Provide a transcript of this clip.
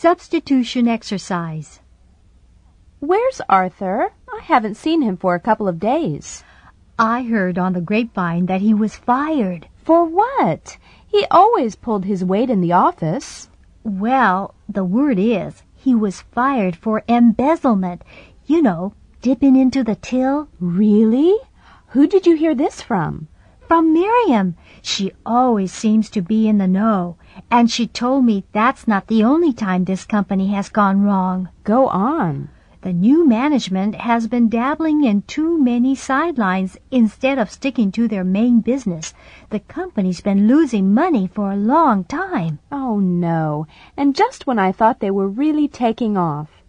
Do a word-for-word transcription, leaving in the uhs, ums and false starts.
Substitution exercise. Where's Arthur? I haven't seen him for a couple of days. I heard on the grapevine that he was fired. For what? He always pulled his weight in the office. Well, the word is he was fired for embezzlement. You know, dipping into the till. Really? Who did you hear this from? From Miriam. She always seems to be in the know, and she told me that's not the only time this company has gone wrong. Go on. The new management has been dabbling in too many sidelines instead of sticking to their main business. The company's been losing money for a long time. Oh, no. And just when I thought they were really taking off.